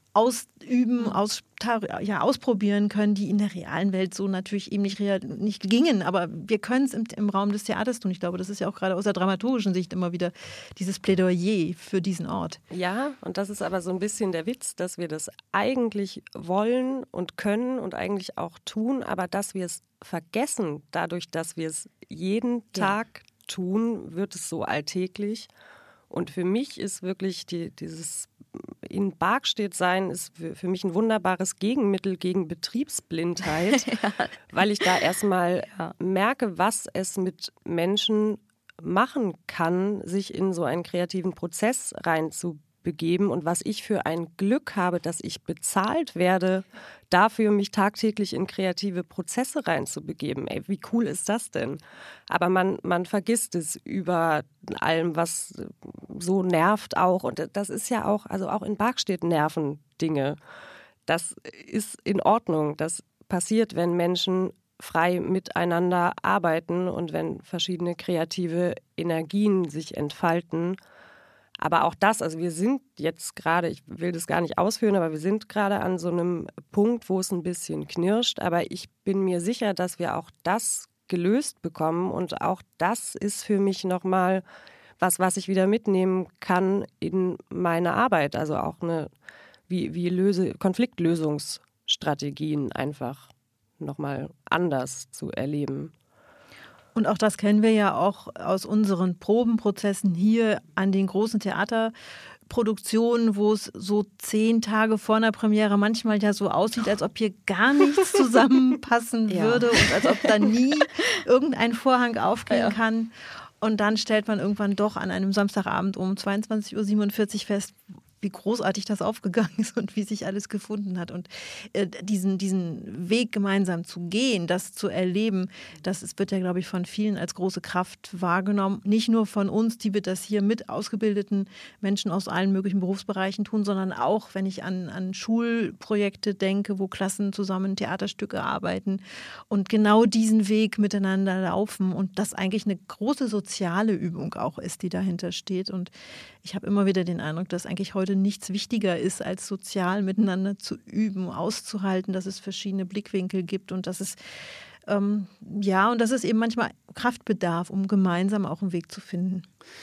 ausüben, aus, ja, ausprobieren können, die in der realen Welt so natürlich eben nicht, real, nicht gingen. Aber wir können es im, im Raum des Theaters tun. Ich glaube, das ist ja auch gerade aus der dramaturgischen Sicht immer wieder dieses Plädoyer für diesen Ort. Ja, und das ist aber so ein bisschen der Witz, dass wir das eigentlich wollen und können und eigentlich auch tun, aber dass wir es vergessen, dadurch, dass wir es jeden Tag tun, wird es so alltäglich. Und für mich ist wirklich die, dieses in Barkstedt sein ist für, für mich ein wunderbares Gegenmittel gegen Betriebsblindheit, ja. weil ich da erstmal ja. merke, was es mit Menschen machen kann, sich in so einen kreativen Prozess reinzubegeben und was ich für ein Glück habe, dass ich bezahlt werde, dafür mich tagtäglich in kreative Prozesse reinzubegeben. Ey, wie cool ist das denn? Aber man, man vergisst es über allem, was so nervt auch. Und das ist ja auch, also auch in Barkstedt nerven Dinge. Das ist in Ordnung. Das passiert, wenn Menschen frei miteinander arbeiten und wenn verschiedene kreative Energien sich entfalten. Aber auch das, also wir sind jetzt gerade, ich will das gar nicht ausführen, aber wir sind gerade an so einem Punkt, wo es ein bisschen knirscht. Aber ich bin mir sicher, dass wir auch das gelöst bekommen. Und auch das ist für mich nochmal was, was ich wieder mitnehmen kann in meine Arbeit. Also auch eine, wie, wie löse, Konfliktlösungsstrategien einfach nochmal anders zu erleben. Und auch das kennen wir ja auch aus unseren Probenprozessen hier an den großen Theaterproduktionen, wo es so zehn Tage vor einer Premiere manchmal ja so aussieht, als ob hier gar nichts zusammenpassen ja. würde und als ob da nie irgendein Vorhang aufgehen ja. kann. Und dann stellt man irgendwann doch an einem Samstagabend um zweiundzwanzig Uhr siebenundvierzig fest, wie großartig das aufgegangen ist und wie sich alles gefunden hat. Und äh, diesen, diesen Weg gemeinsam zu gehen, das zu erleben, das ist, wird ja, glaube ich, von vielen als große Kraft wahrgenommen. Nicht nur von uns, die wir das hier mit ausgebildeten Menschen aus allen möglichen Berufsbereichen tun, sondern auch, wenn ich an, an Schulprojekte denke, wo Klassen zusammen Theaterstücke arbeiten und genau diesen Weg miteinander laufen und das eigentlich eine große soziale Übung auch ist, die dahinter steht. Und ich habe immer wieder den Eindruck, dass eigentlich heute nichts wichtiger ist, als sozial miteinander zu üben, auszuhalten, dass es verschiedene Blickwinkel gibt und dass es ähm, ja und dass es eben manchmal Kraft bedarf, um gemeinsam auch einen Weg zu finden.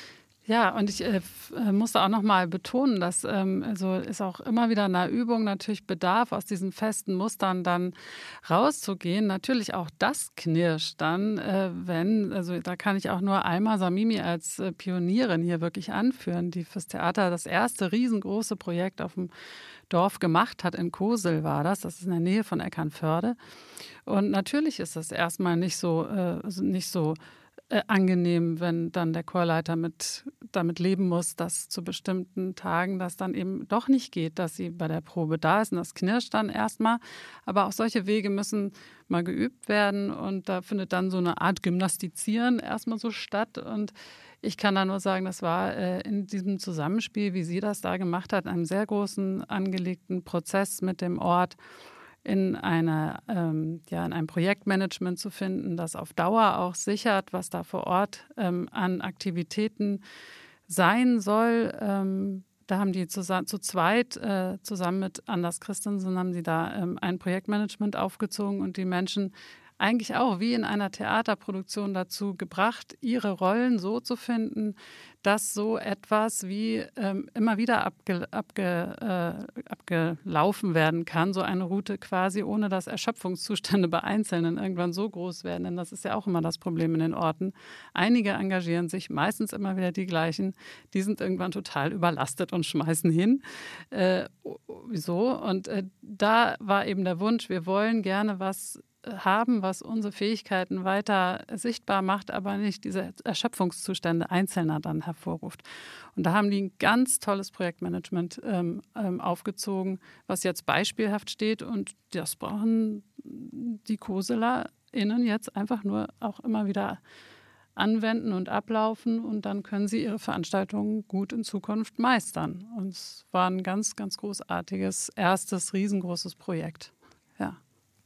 Ja, und ich äh, musste auch noch mal betonen, dass ähm, also ist auch immer wieder in der Übung natürlich Bedarf, aus diesen festen Mustern dann rauszugehen. Natürlich auch das knirscht dann, äh, wenn, also da kann ich auch nur Alma Samimi als äh, Pionierin hier wirklich anführen, die fürs Theater das erste riesengroße Projekt auf dem Dorf gemacht hat. In Kosel war das, das ist in der Nähe von Eckernförde. Und natürlich ist das erstmal nicht so, äh, also nicht so Äh, angenehm, wenn dann der Chorleiter mit, damit leben muss, dass zu bestimmten Tagen das dann eben doch nicht geht, dass sie bei der Probe da ist. Und das knirscht dann erstmal. Aber auch solche Wege müssen mal geübt werden. Und da findet dann so eine Art Gymnastizieren erstmal so statt. Und ich kann da nur sagen, das war äh, in diesem Zusammenspiel, wie sie das da gemacht hat, einem sehr großen angelegten Prozess mit dem Ort, in, eine, ähm, ja, in einem Projektmanagement zu finden, das auf Dauer auch sichert, was da vor Ort ähm, an Aktivitäten sein soll. Ähm, da haben die zu, zu zweit, äh, zusammen mit Anders Christensen, haben sie da ähm, ein Projektmanagement aufgezogen und die Menschen eigentlich auch wie in einer Theaterproduktion dazu gebracht, ihre Rollen so zu finden, dass so etwas wie ähm, immer wieder abge, abge, äh, abgelaufen werden kann, so eine Route quasi, ohne dass Erschöpfungszustände bei Einzelnen irgendwann so groß werden. Denn das ist ja auch immer das Problem in den Orten. Einige engagieren sich, meistens immer wieder die gleichen, die sind irgendwann total überlastet und schmeißen hin. Äh, wieso? Und äh, da war eben der Wunsch, wir wollen gerne was haben, was unsere Fähigkeiten weiter sichtbar macht, aber nicht diese Erschöpfungszustände Einzelner dann hervorruft. Und da haben die ein ganz tolles Projektmanagement ähm, ähm, aufgezogen, was jetzt beispielhaft steht und das brauchen die KoselerInnen jetzt einfach nur auch immer wieder anwenden und ablaufen und dann können sie ihre Veranstaltungen gut in Zukunft meistern. Und es war ein ganz, ganz großartiges, erstes, riesengroßes Projekt. Ja.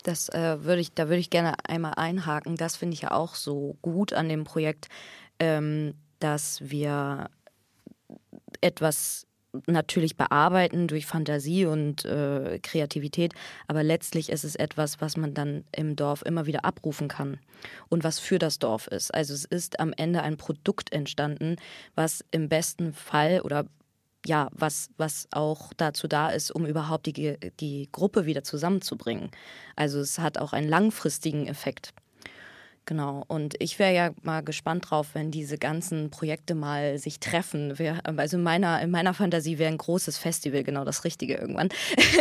Das äh, würde ich, da würde ich gerne einmal einhaken. Das finde ich ja auch so gut an dem Projekt, ähm, dass wir etwas natürlich bearbeiten durch Fantasie und äh, Kreativität, aber letztlich ist es etwas, was man dann im Dorf immer wieder abrufen kann und was für das Dorf ist. Also es ist am Ende ein Produkt entstanden, was im besten Fall oder ja, was, was auch dazu da ist, um überhaupt die, die Gruppe wieder zusammenzubringen. Also es hat auch einen langfristigen Effekt. Genau, und ich wäre ja mal gespannt drauf, wenn diese ganzen Projekte mal sich treffen. Also in meiner, in meiner Fantasie wäre ein großes Festival genau das Richtige irgendwann,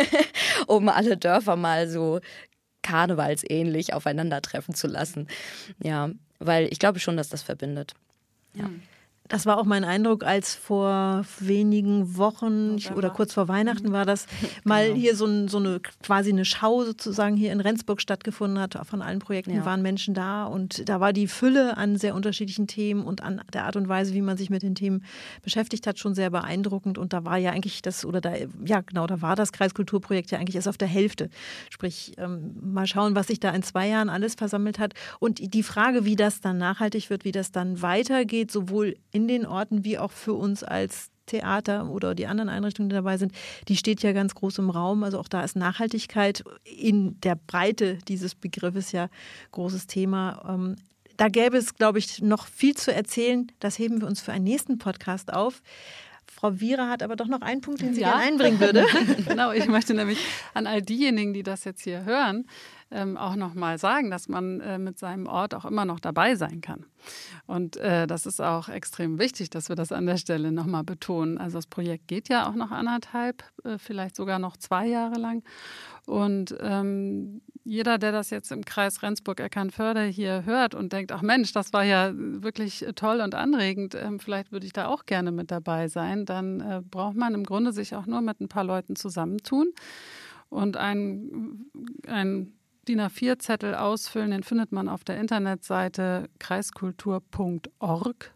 um alle Dörfer mal so karnevalsähnlich aufeinandertreffen zu lassen. Ja, weil ich glaube schon, dass das verbindet. Ja. Das war auch mein Eindruck, als vor wenigen Wochen ich, oder kurz vor Weihnachten war das, mal genau. hier so, ein, so eine quasi eine Schau sozusagen hier in Rendsburg stattgefunden hat. Von allen Projekten ja. waren Menschen da und da war die Fülle an sehr unterschiedlichen Themen und an der Art und Weise, wie man sich mit den Themen beschäftigt hat, schon sehr beeindruckend. Und da war ja eigentlich das, oder da, ja genau, da war das Kreiskulturprojekt ja eigentlich erst auf der Hälfte. Sprich, ähm, mal schauen, was sich da in zwei Jahren alles versammelt hat. Und die Frage, wie das dann nachhaltig wird, wie das dann weitergeht, sowohl in den Orten wie auch für uns als Theater oder die anderen Einrichtungen, die dabei sind, die steht ja ganz groß im Raum. Also auch da ist Nachhaltigkeit in der Breite dieses Begriffes ja großes Thema. Da gäbe es, glaube ich, noch viel zu erzählen. Das heben wir uns für einen nächsten Podcast auf. Frau Wierer hat aber doch noch einen Punkt, den sie ja. gerne einbringen würde. Genau, ich möchte nämlich an all diejenigen, die das jetzt hier hören, ähm, auch noch mal sagen, dass man äh, mit seinem Ort auch immer noch dabei sein kann. Und äh, das ist auch extrem wichtig, dass wir das an der Stelle noch mal betonen. Also das Projekt geht ja auch noch anderthalb, äh, vielleicht sogar noch zwei Jahre lang. Und ähm, jeder, der das jetzt im Kreis Rendsburg-Eckernförde hier hört und denkt, ach Mensch, das war ja wirklich toll und anregend, ähm, vielleicht würde ich da auch gerne mit dabei sein, dann äh, braucht man im Grunde sich auch nur mit ein paar Leuten zusammentun und ein, ein D I N A vier Zettel ausfüllen, den findet man auf der Internetseite kreiskultur punkt org.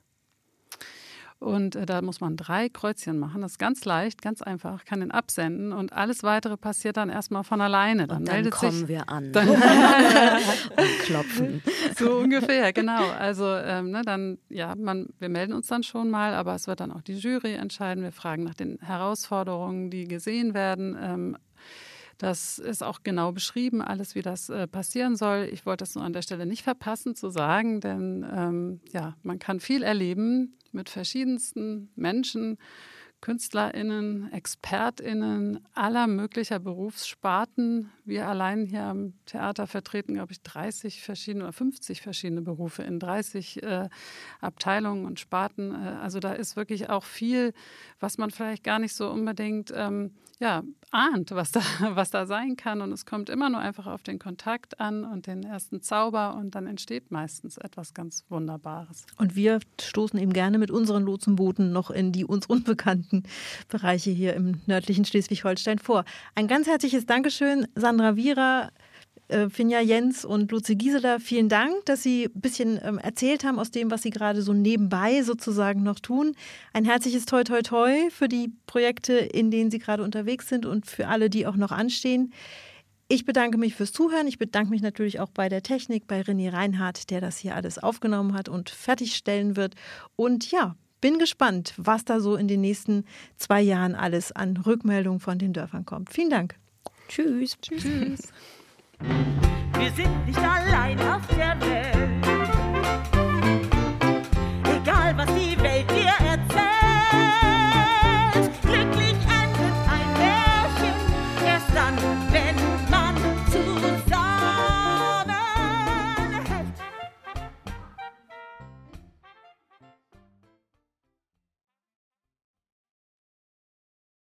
Und äh, da muss man drei Kreuzchen machen. Das ist ganz leicht, ganz einfach. Kann den absenden und alles Weitere passiert dann erstmal von alleine. Dann, und dann meldet kommen sich, wir an dann und klopfen. So ungefähr, genau. Also ähm, ne, dann, ja, man, wir melden uns dann schon mal, aber es wird dann auch die Jury entscheiden. Wir fragen nach den Herausforderungen, die gesehen werden. Ähm, Das ist auch genau beschrieben, alles, wie das äh, passieren soll. Ich wollte das nur an der Stelle nicht verpassen zu sagen, denn ähm, ja, man kann viel erleben mit verschiedensten Menschen, KünstlerInnen, ExpertInnen aller möglicher Berufssparten. Wir allein hier am Theater vertreten, glaube ich, dreißig verschiedene oder fünfzig verschiedene Berufe in dreißig äh, Abteilungen und Sparten. Also da ist wirklich auch viel, was man vielleicht gar nicht so unbedingt ähm, ja, ahnt, was da, was da sein kann. Und es kommt immer nur einfach auf den Kontakt an und den ersten Zauber und dann entsteht meistens etwas ganz Wunderbares. Und wir stoßen eben gerne mit unseren Lotsenbooten noch in die uns unbekannten Bereiche hier im nördlichen Schleswig-Holstein vor. Ein ganz herzliches Dankeschön, Sandra Wierer, äh, Finja Jens und Luzi Gisela. Vielen Dank, dass Sie ein bisschen ähm, erzählt haben aus dem, was Sie gerade so nebenbei sozusagen noch tun. Ein herzliches Toi Toi Toi für die Projekte, in denen Sie gerade unterwegs sind und für alle, die auch noch anstehen. Ich bedanke mich fürs Zuhören. Ich bedanke mich natürlich auch bei der Technik, bei René Reinhardt, der das hier alles aufgenommen hat und fertigstellen wird. Und ja, bin gespannt, was da so in den nächsten zwei Jahren alles an Rückmeldungen von den Dörfern kommt. Vielen Dank. Tschüss. Tschüss. Wir sind nicht allein auf der Welt.